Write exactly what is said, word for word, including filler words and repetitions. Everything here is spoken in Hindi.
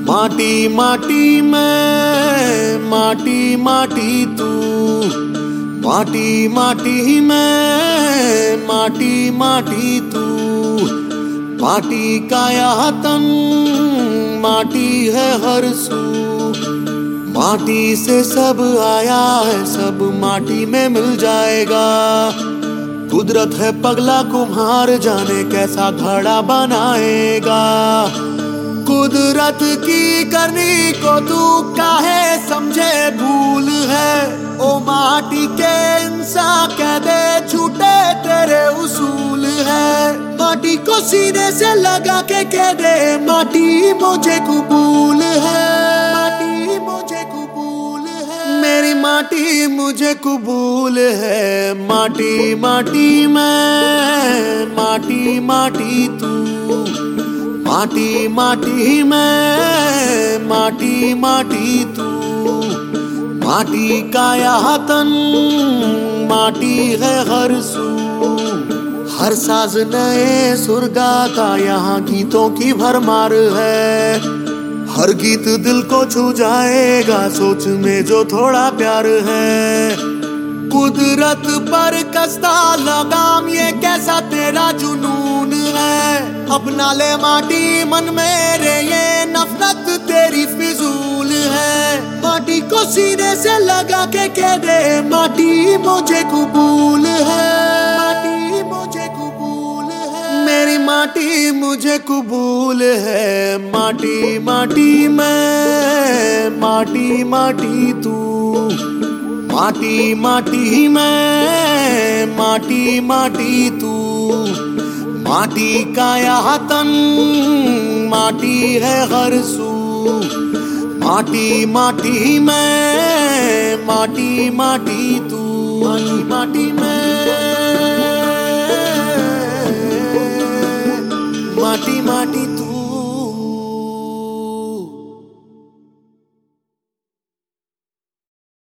माटी माटी मैं, माटी माटी तू, माटी माटी मैं, माटी माटी तू, माटी का यह तन, माटी है हर सू, माटी से सब आया है, सब माटी में मिल जाएगा। कुदरत है पगला कुम्हार, जाने कैसा घड़ा बनाएगा। कुदरत की करनी को तू काहे समझे भूल है, ओ माटी के इंसान कह दे छूटे तेरे उसूल है। माटी को सीने से लगा के कह दे माटी मुझे कबूल है, माटी मुझे कबूल है, मेरी माटी मुझे कबूल है। माटी माटी मैं, माटी माटी तू, माटी माटी मैं, माटी माटी तू, माटी का यह तन, माटी है हर सू। हर साज नए सुर गाता, यहाँ गीतों की भरमार है। हर गीत दिल को छू जाएगा, सोच में जो थोड़ा प्यार है। कुदरत पर कसता लगाम, ये कैसा तेरा जुनून है। अपना ले माटी मन मेरे, ये नफरत तेरी फिजूल है। माटी को सीने से लगा के कह दे माटी मुझे कबूल है, माटी मुझे कबूल है, मेरी माटी मुझे कबूल है। माटी माटी मैं, माटी माटी तू, माटी माटी मैं, माटी माटी तू, माटी का यह तन, माटी है हर सू। माटी माटी मैं, माटी माटी तू, माटी माटी मैं, माटी माटी तू।